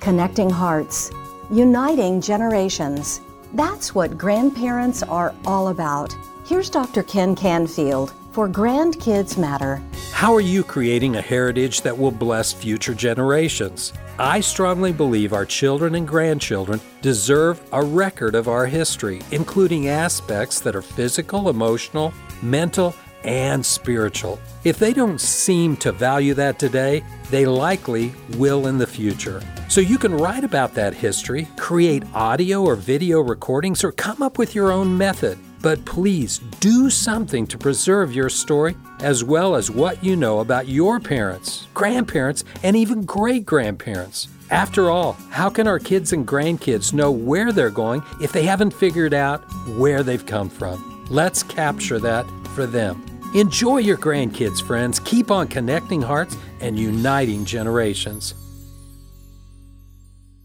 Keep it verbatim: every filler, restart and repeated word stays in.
Connecting hearts, uniting generations. That's what grandparents are all about. Here's Doctor Ken Canfield for Grandkids Matter. How are you creating a heritage that will bless future generations? I strongly believe our children and grandchildren deserve a record of our history, including aspects that are physical, emotional, mental, and spiritual. If they don't seem to value that today, they likely will in the future. So you can write about that history, create audio or video recordings, or come up with your own method. But please do something to preserve your story as well as what you know about your parents, grandparents, and even great-grandparents. After all, how can our kids and grandkids know where they're going if they haven't figured out where they've come from? Let's capture that for them. Enjoy your grandkids, friends. Keep on connecting hearts and uniting generations.